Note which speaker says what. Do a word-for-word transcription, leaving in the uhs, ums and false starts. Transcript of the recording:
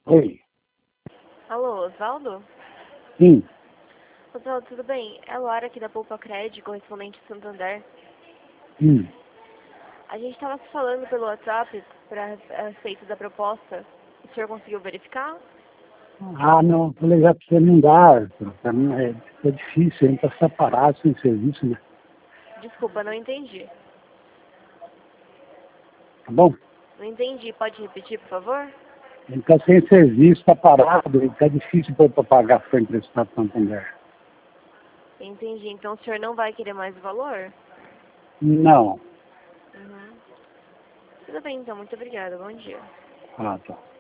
Speaker 1: Oi.
Speaker 2: Alô, Osvaldo?
Speaker 1: Sim.
Speaker 2: Osvaldo, tudo bem? É Laura aqui da Poupa Cred, correspondente de Santander.
Speaker 1: Hum.
Speaker 2: A gente estava se falando pelo WhatsApp para a respeito da proposta. O senhor conseguiu verificar?
Speaker 1: Ah, não. Vou ligar para você não dá. Para mim é, é difícil. A gente está separado sem serviço, né?
Speaker 2: Desculpa, não entendi.
Speaker 1: Tá bom?
Speaker 2: Não entendi. Pode repetir, por favor?
Speaker 1: A gente está sem serviço, está parado. Está difícil para pagar para emprestado para Santander.
Speaker 2: Entendi. Então o senhor não vai querer mais o valor?
Speaker 1: Não.
Speaker 2: Uhum. Tudo bem, então. Muito obrigada. Bom dia.
Speaker 1: Ah, tá.